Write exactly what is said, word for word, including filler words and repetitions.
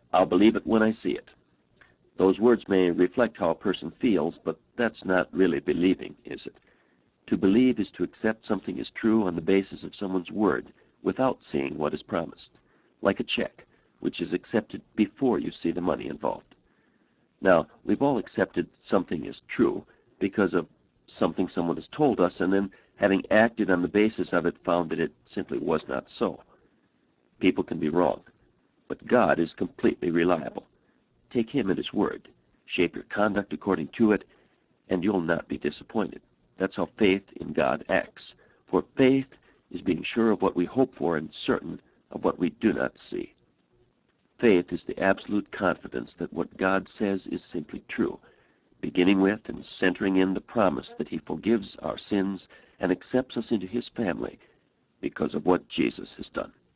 I'll believe it when I see it. Those words may reflect how a person feels, but that's not really believing, is it? To believe is to accept something as true on the basis of someone's word without seeing what is promised, like a check, which is accepted before you see the money involved. Now, we've all accepted something as true because of something someone has told us, and then, having acted on the basis of it, found that it simply was not so. People can be wrong, but God is completely reliable. Take him at his word. Shape your conduct according to it, and you'll not be disappointed. That's how faith in God acts. For faith is being sure of what we hope for and certain of what we do not see. Faith is the absolute confidence that what God says is simply true, beginning with and centering in the promise that he forgives our sins and accepts us into his family because of what Jesus has done.